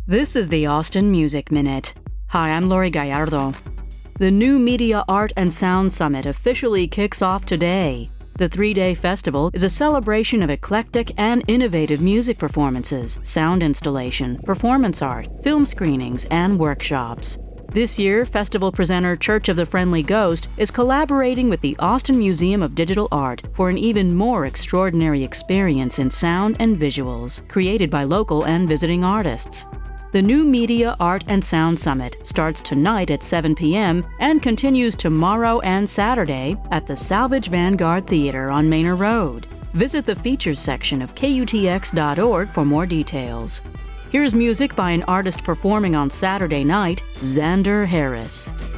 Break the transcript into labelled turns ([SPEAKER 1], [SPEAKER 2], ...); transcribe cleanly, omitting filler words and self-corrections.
[SPEAKER 1] This is the Austin Music Minute. Hi, I'm Lori Gallardo. The New Media Art and Sound Summit officially kicks off today. The three-day festival is a celebration of eclectic and innovative music performances, sound installation, performance art, film screenings, and workshops. This year, festival presenter Church of the Friendly Ghost is collaborating with the Austin Museum of Digital Art for an even more extraordinary experience in sound and visuals, created by local and visiting artists. The New Media Art and Sound Summit starts tonight at 7 p.m. and continues tomorrow and Saturday at the Salvage Vanguard Theater on Manor Road. Visit the features section of KUTX.org for more details. Here's music by an artist performing on Saturday night, Xander Harris.